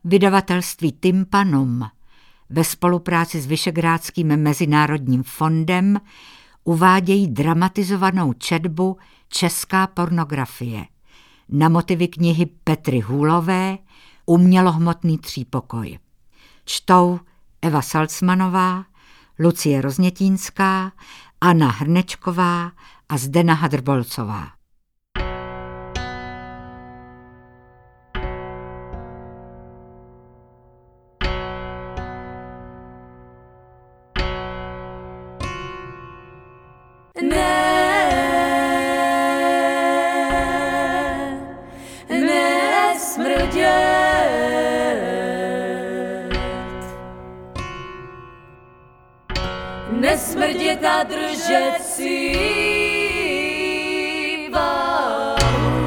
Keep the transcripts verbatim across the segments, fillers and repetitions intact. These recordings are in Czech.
Vydavatelství Tympanum ve spolupráci s Vyšegrádským mezinárodním fondem uvádějí dramatizovanou četbu Česká pornografie na motivy knihy Petry Hůlové Umělohmotný třípokoj. Čtou Eva Salcmanová, Lucie Roznětínská, Anna Hrnečková a Zdena Hadrbolcová. Nesmrdět a držet si váhu.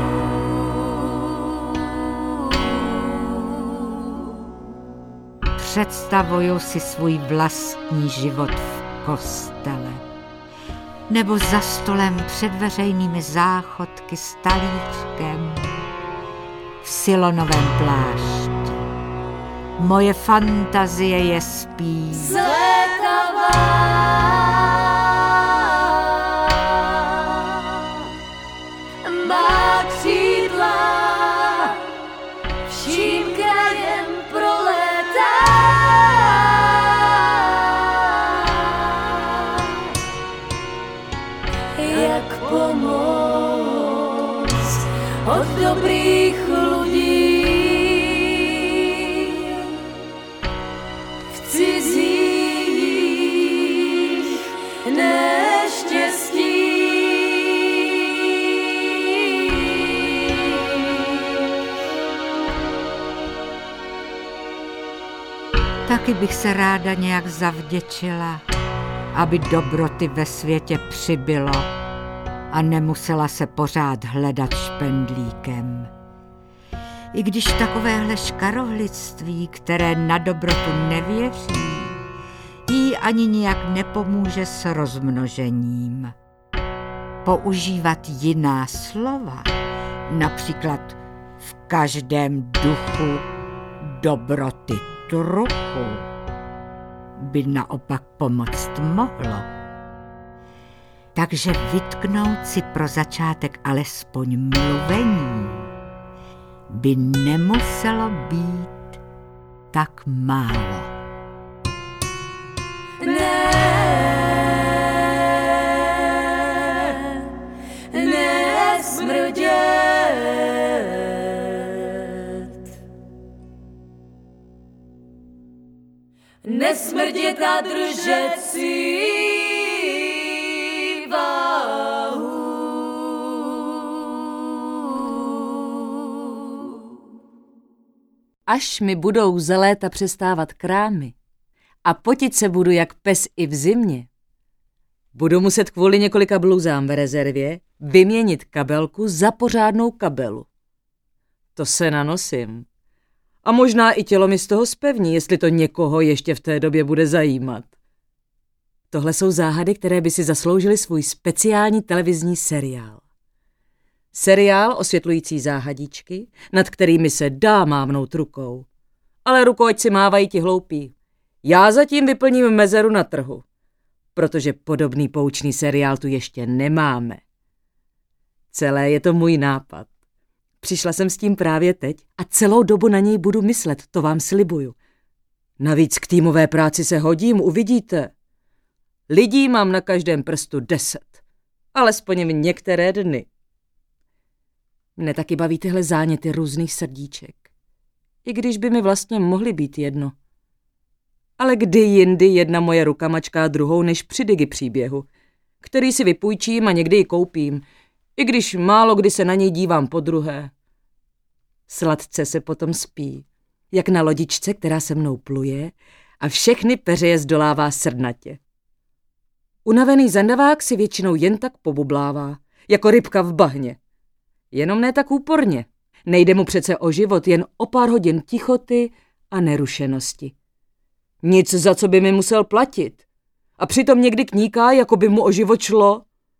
Představuju si svůj vlastní život v kostele nebo za stolem před veřejnými záchodky s talířkem v silonovém plášti. Moje fantazie je spí. Zlétavá. Má křídla vším krajem prolétá. Jak pomoc od dobrých lidí v cizích neštěstí. Taky bych se ráda nějak zavděčila, aby dobroty ve světě přibylo a nemusela se pořád hledat špendlíkem. I když takovéhle škarohlictví, které na dobrotu nevěří, jí ani nijak nepomůže s rozmnožením. Používat jiná slova, například v každém duchu dobroty trochu, by naopak pomoct mohlo. Takže vytknout si pro začátek alespoň mluvení by nemuselo být tak málo. Ne, nesmrdět. Nesmrdět a držet si váhu. Až mi budou za léta přestávat krámy a potit se budu jak pes i v zimě, budu muset kvůli několika bluzám v rezervě vyměnit kabelku za pořádnou kabelu. To se nanosím. A možná i tělo mi z toho zpevní, jestli to někoho ještě v té době bude zajímat. Tohle jsou záhady, které by si zasloužily svůj speciální televizní seriál. Seriál osvětlující záhadičky, nad kterými se dá mávnout rukou. Ale rukou ať si mávají ti hloupí. Já zatím vyplním mezeru na trhu, protože podobný poučný seriál tu ještě nemáme. Celé je to můj nápad. Přišla jsem s tím právě teď a celou dobu na něj budu myslet, to vám slibuju. Navíc k týmové práci se hodím, uvidíte. Lidí mám na každém prstu deset, alespoň v některé dny. Mne taky baví tyhle záněty různých srdíček, i když by mi vlastně mohly být jedno. Ale kdy jindy jedna moje ruka mačká druhou než při digi příběhu, který si vypůjčím a někdy ji koupím, i když málo kdy se na něj dívám podruhé. Sladce se potom spí, jak na lodičce, která se mnou pluje a všechny peřeje zdolává srdnatě. Unavený zandavák si většinou jen tak pobublává, jako rybka v bahně. Jenom ne tak úporně. Nejde mu přece o život, jen o pár hodin tichoty a nerušenosti. Nic, za co by mi musel platit. A přitom někdy kníká, jako by mu o život šlo.